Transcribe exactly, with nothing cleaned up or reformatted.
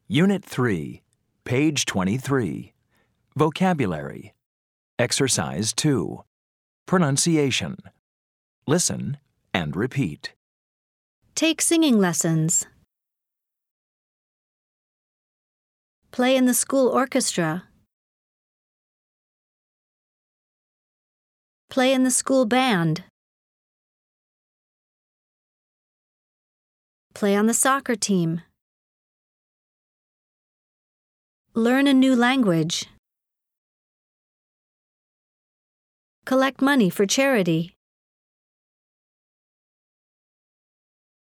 Unit three, page twenty-three. Vocabulary. Exercise two. Pronunciation. Listen and repeat. Take singing lessons. Play in the school orchestra. Play in the school band. Play on the soccer team. Learn a new language. Collect money for charity.